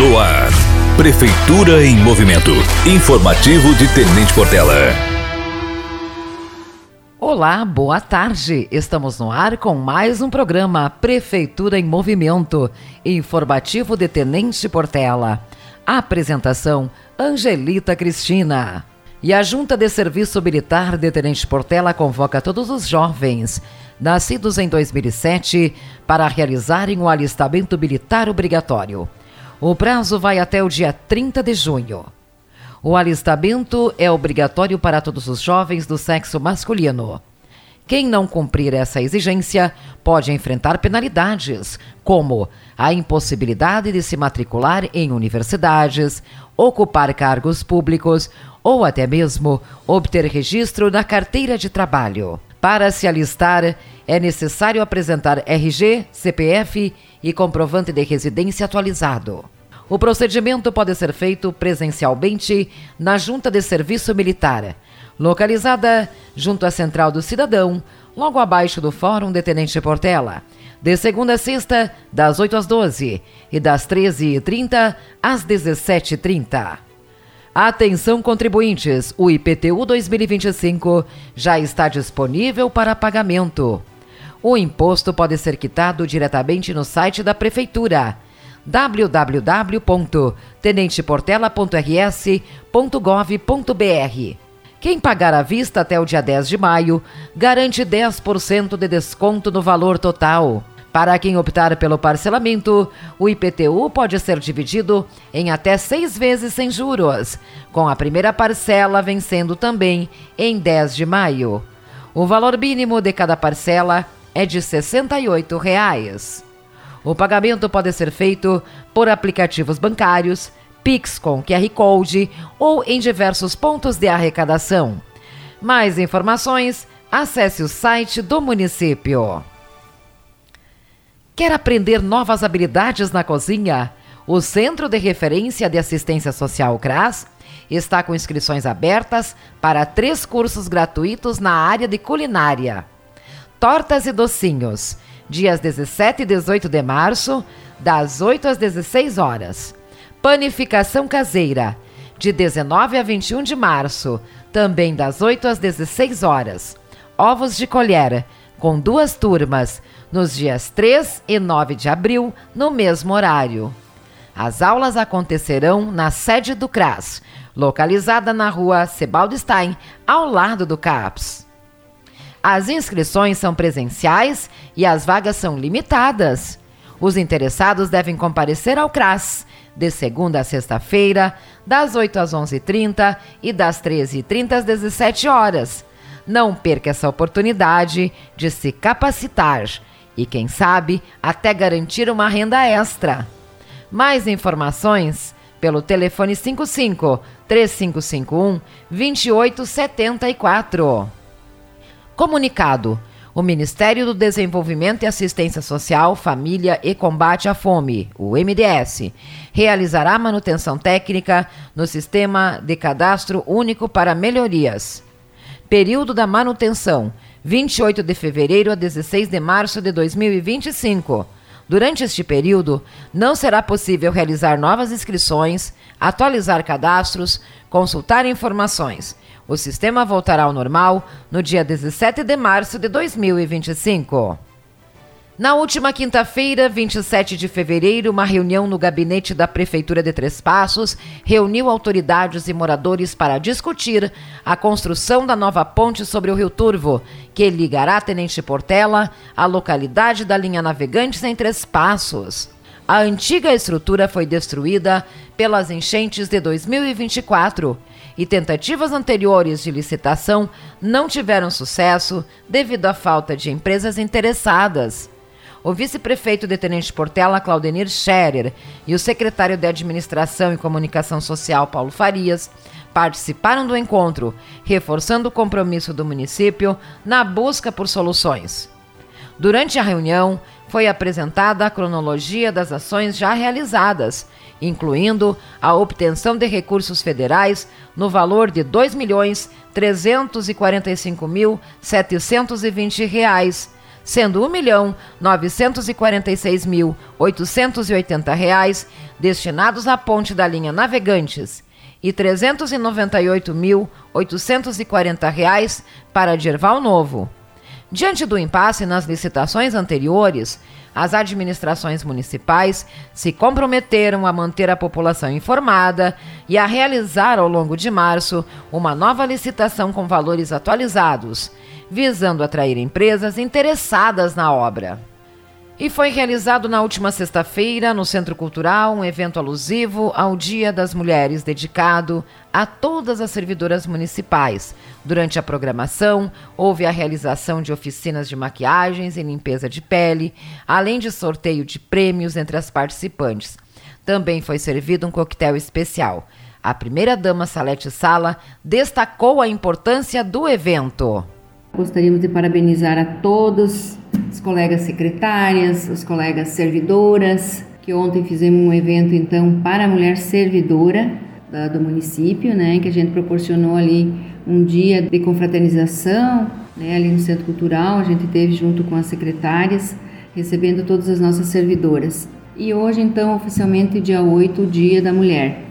No ar, Prefeitura em Movimento. Informativo de Tenente Portela. Olá, boa tarde. Estamos no ar com mais um programa Prefeitura em Movimento. Informativo de Tenente Portela. Apresentação, Angelita Cristina. E a Junta de Serviço Militar de Tenente Portela convoca todos os jovens nascidos em 2007 para realizarem o alistamento militar obrigatório. O prazo vai até o dia 30 de junho. O alistamento é obrigatório para todos os jovens do sexo masculino. Quem não cumprir essa exigência pode enfrentar penalidades, como a impossibilidade de se matricular em universidades, ocupar cargos públicos ou até mesmo obter registro na carteira de trabalho. Para se alistar, é necessário apresentar RG, CPF e comprovante de residência atualizado. O procedimento pode ser feito presencialmente na Junta de Serviço Militar, localizada junto à Central do Cidadão, logo abaixo do Fórum de Tenente Portela, de segunda a sexta, das 8 às 12 e das 13h30 às 17h30. Atenção contribuintes, o IPTU 2025 já está disponível para pagamento. O imposto pode ser quitado diretamente no site da Prefeitura, www.tenenteportela.rs.gov.br. Quem pagar à vista até o dia 10 de maio garante 10% de desconto no valor total. Para quem optar pelo parcelamento, o IPTU pode ser dividido em até 6 vezes sem juros, com a primeira parcela vencendo também em 10 de maio. O valor mínimo de cada parcela é de R$ 68. O pagamento pode ser feito por aplicativos bancários, Pix com QR Code ou em diversos pontos de arrecadação. Mais informações, acesse o site do município. Quer aprender novas habilidades na cozinha? O Centro de Referência de Assistência Social CRAS está com inscrições abertas para 3 cursos gratuitos na área de culinária. Tortas e docinhos, dias 17 e 18 de março, das 8 às 16 horas. Panificação caseira, de 19 a 21 de março, também das 8 às 16 horas. Ovos de colher, com 2 turmas, nos dias 3 e 9 de abril, no mesmo horário. As aulas acontecerão na sede do CRAS, localizada na rua Sebald Stein, ao lado do CAPS. As inscrições são presenciais e as vagas são limitadas. Os interessados devem comparecer ao CRAS, de segunda a sexta-feira, das 8 às 11h30 e das 13h30 às 17 horas. Não perca essa oportunidade de se capacitar e, quem sabe, até garantir uma renda extra. Mais informações pelo telefone 55-3551-2874. Comunicado: o Ministério do Desenvolvimento e Assistência Social, Família e Combate à Fome, o MDS, realizará manutenção técnica no Sistema de Cadastro Único para Melhorias. Período da manutenção, 28 de fevereiro a 16 de março de 2025. Durante este período, não será possível realizar novas inscrições, atualizar cadastros, consultar informações. O sistema voltará ao normal no dia 17 de março de 2025. Na última quinta-feira, 27 de fevereiro, uma reunião no gabinete da Prefeitura de Três Passos reuniu autoridades e moradores para discutir a construção da nova ponte sobre o Rio Turvo, que ligará Tenente Portela à localidade da linha Navegantes em Três Passos. A antiga estrutura foi destruída pelas enchentes de 2024 e tentativas anteriores de licitação não tiveram sucesso devido à falta de empresas interessadas. O vice-prefeito de Tenente Portela, Claudenir Scherer, e o secretário de Administração e Comunicação Social, Paulo Farias, participaram do encontro, reforçando o compromisso do município na busca por soluções. Durante a reunião, foi apresentada a cronologia das ações já realizadas, incluindo a obtenção de recursos federais no valor de R$ 2.345.720, sendo R$ 1.946.880 destinados à ponte da linha Navegantes e R$ 398.840 para Dierval Novo. Diante do impasse nas licitações anteriores, as administrações municipais se comprometeram a manter a população informada e a realizar ao longo de março uma nova licitação com valores atualizados, visando atrair empresas interessadas na obra. E foi realizado na última sexta-feira, no Centro Cultural, um evento alusivo ao Dia das Mulheres, dedicado a todas as servidoras municipais. Durante a programação, houve a realização de oficinas de maquiagens e limpeza de pele, além de sorteio de prêmios entre as participantes. Também foi servido um coquetel especial. A primeira-dama Salete Sala destacou a importância do evento. Gostaríamos de parabenizar a todos as colegas secretárias, os colegas servidoras, que ontem fizemos um evento então para a mulher servidora do município, né, que a gente proporcionou ali um dia de confraternização, né, ali no Centro Cultural. A gente teve junto com as secretárias, recebendo todas as nossas servidoras. E hoje então oficialmente dia 8, o Dia da Mulher.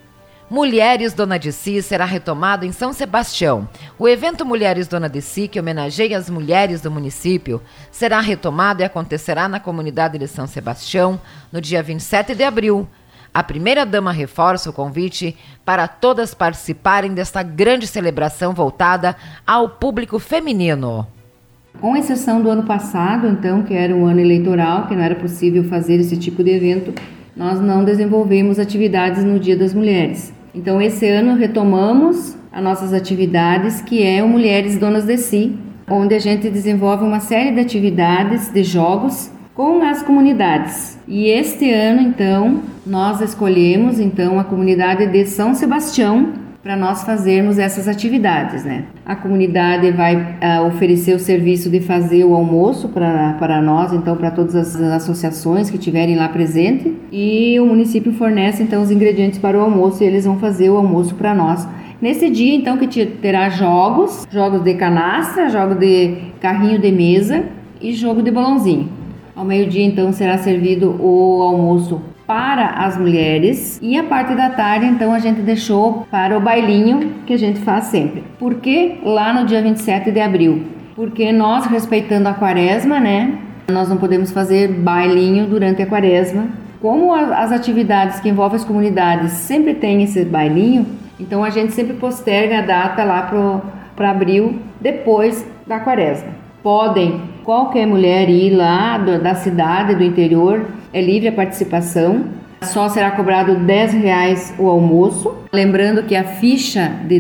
Mulheres Dona de Si será retomado em São Sebastião. O evento Mulheres Dona de Si, que homenageia as mulheres do município, será retomado e acontecerá na comunidade de São Sebastião no dia 27 de abril. A primeira-dama reforça o convite para todas participarem desta grande celebração voltada ao público feminino. Com exceção do ano passado, então, que era um ano eleitoral, que não era possível fazer esse tipo de evento, nós não desenvolvemos atividades no Dia das Mulheres. Então, esse ano retomamos as nossas atividades, que é o Mulheres Donas de Si, onde a gente desenvolve uma série de atividades, de jogos, com as comunidades. E este ano, então, nós escolhemos então a comunidade de São Sebastião para nós fazermos essas atividades, né? A comunidade vai oferecer o serviço de fazer o almoço para nós, então, para todas as associações que estiverem lá presente, e o município fornece então os ingredientes para o almoço e eles vão fazer o almoço para nós. Nesse dia, então, que terá jogos de canastra, jogo de carrinho de mesa e jogo de balãozinho. Ao meio-dia, então, será servido o almoço para as mulheres, e a parte da tarde, então, a gente deixou para o bailinho que a gente faz sempre. Por que lá no dia 27 de abril? Porque nós, respeitando a quaresma, né, nós não podemos fazer bailinho durante a quaresma. Como as atividades que envolvem as comunidades sempre tem esse bailinho, então a gente sempre posterga a data lá para abril, depois da quaresma. Podem qualquer mulher ir lá da cidade, do interior, é livre a participação. Só será cobrado R$10 o almoço. Lembrando que a ficha de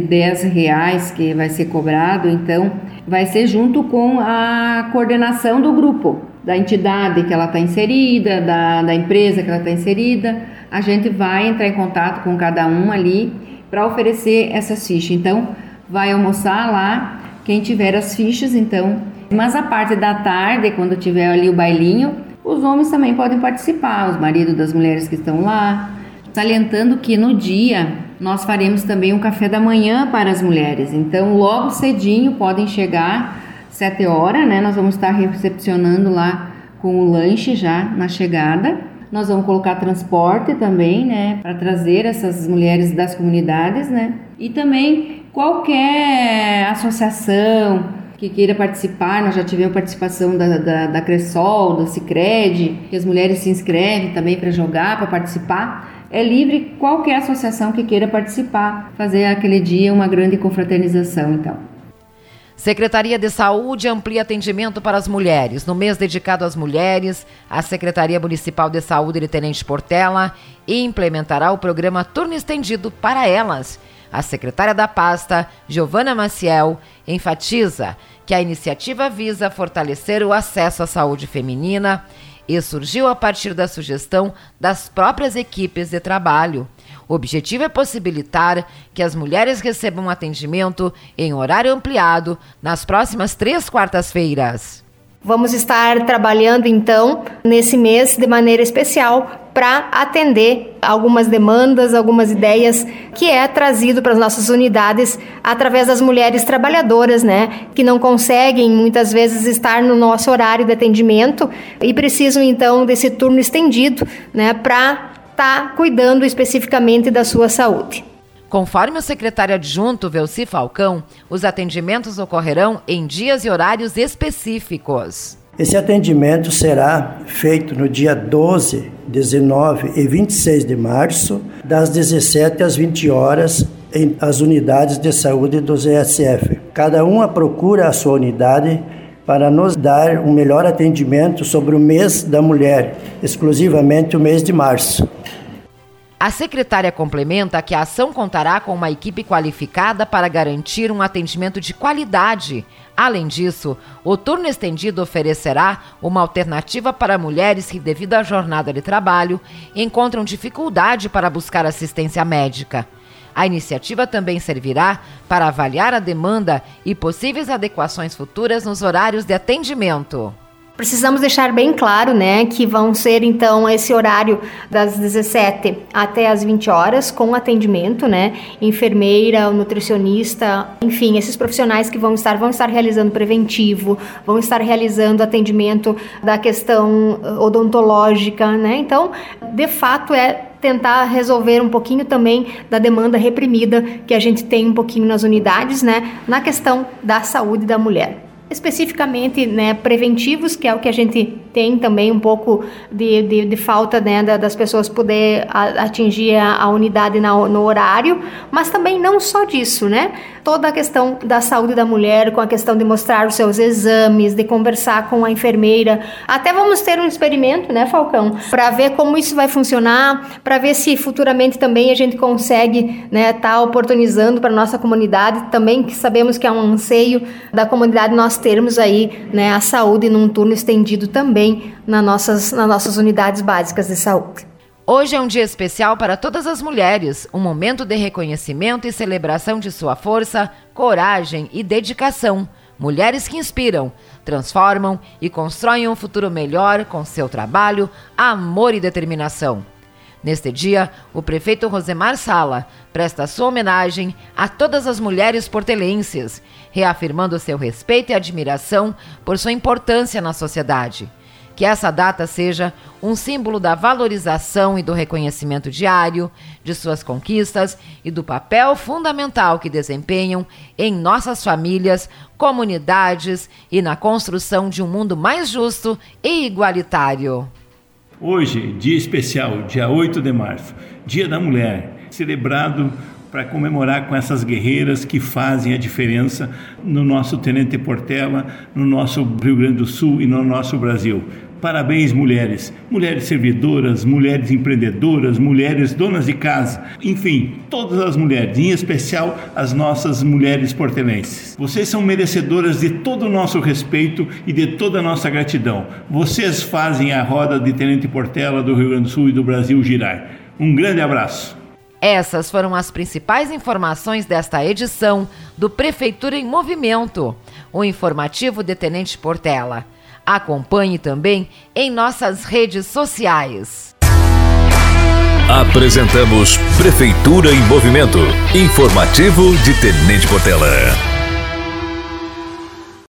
R$10 que vai ser cobrado, então, vai ser junto com a coordenação do grupo, da entidade que ela está inserida, da empresa que ela está inserida. A gente vai entrar em contato com cada um ali para oferecer essas fichas. Então, vai almoçar lá quem tiver as fichas, então. Mas a parte da tarde, quando tiver ali o bailinho, os homens também podem participar, os maridos das mulheres que estão lá. Salientando que no dia nós faremos também um café da manhã para as mulheres. Então, logo cedinho podem chegar, 7 horas, né? Nós vamos estar recepcionando lá com o lanche já na chegada. Nós vamos colocar transporte também, né? Para trazer essas mulheres das comunidades, né? E também qualquer associação que queira participar. Nós já tivemos participação da Cressol, da Sicredi, que as mulheres se inscrevem também para jogar, para participar. É livre qualquer associação que queira participar, fazer aquele dia uma grande confraternização, então. Secretaria de Saúde amplia atendimento para as mulheres. No mês dedicado às mulheres, a Secretaria Municipal de Saúde de Tenente Portela implementará o programa Turno Estendido para elas. A secretária da pasta, Giovana Maciel, enfatiza que a iniciativa visa fortalecer o acesso à saúde feminina e surgiu a partir da sugestão das próprias equipes de trabalho. O objetivo é possibilitar que as mulheres recebam atendimento em horário ampliado nas próximas 3 quartas-feiras. Vamos estar trabalhando, então, nesse mês de maneira especial para atender algumas demandas, algumas ideias que é trazido para as nossas unidades através das mulheres trabalhadoras, né, que não conseguem muitas vezes estar no nosso horário de atendimento e precisam, então, desse turno estendido, né, para estar cuidando especificamente da sua saúde. Conforme o secretário adjunto Velci Falcão, os atendimentos ocorrerão em dias e horários específicos. Esse atendimento será feito no dia 12, 19 e 26 de março, das 17 às 20 horas, em as unidades de saúde dos ESF. Cada uma procura a sua unidade para nos dar um melhor atendimento sobre o mês da mulher, exclusivamente o mês de março. A secretária complementa que a ação contará com uma equipe qualificada para garantir um atendimento de qualidade. Além disso, o turno estendido oferecerá uma alternativa para mulheres que, devido à jornada de trabalho, encontram dificuldade para buscar assistência médica. A iniciativa também servirá para avaliar a demanda e possíveis adequações futuras nos horários de atendimento. Precisamos deixar bem claro, né, que vão ser, então, esse horário das 17 até as 20 horas com atendimento, né, enfermeira, nutricionista, enfim, esses profissionais que vão estar realizando preventivo, vão estar realizando atendimento da questão odontológica, né, então, de fato, é tentar resolver um pouquinho também da demanda reprimida que a gente tem um pouquinho nas unidades, né, na questão da saúde da mulher. Especificamente, né, preventivos, que é o que a gente tem também um pouco de falta, né, das pessoas poder atingir a unidade no horário, mas também não só disso, né? Toda a questão da saúde da mulher, com a questão de mostrar os seus exames, de conversar com a enfermeira. Até vamos ter um experimento, né, Falcão, para ver como isso vai funcionar, para ver se futuramente também a gente consegue, né, tá oportunizando para nossa comunidade também, que sabemos que é um anseio da comunidade nós termos aí, né, a saúde num turno estendido também nas nossas unidades básicas de saúde. Hoje é um dia especial para todas as mulheres, um momento de reconhecimento e celebração de sua força, coragem e dedicação. Mulheres que inspiram, transformam e constroem um futuro melhor com seu trabalho, amor e determinação. Neste dia, o prefeito Rosemar Sala presta sua homenagem a todas as mulheres portelenses, reafirmando seu respeito e admiração por sua importância na sociedade. Que essa data seja um símbolo da valorização e do reconhecimento diário de suas conquistas e do papel fundamental que desempenham em nossas famílias, comunidades e na construção de um mundo mais justo e igualitário. Hoje, dia especial, dia 8 de março, Dia da Mulher, celebrado para comemorar com essas guerreiras que fazem a diferença no nosso Tenente Portela, no nosso Rio Grande do Sul e no nosso Brasil. Parabéns, mulheres, mulheres servidoras, mulheres empreendedoras, mulheres donas de casa, enfim, todas as mulheres, em especial as nossas mulheres portelenses. Vocês são merecedoras de todo o nosso respeito e de toda a nossa gratidão. Vocês fazem a roda de Tenente Portela do Rio Grande do Sul e do Brasil girar. Um grande abraço. Essas foram as principais informações desta edição do Prefeitura em Movimento, o informativo de Tenente Portela. Acompanhe também em nossas redes sociais. Apresentamos Prefeitura em Movimento, informativo de Tenente Portela.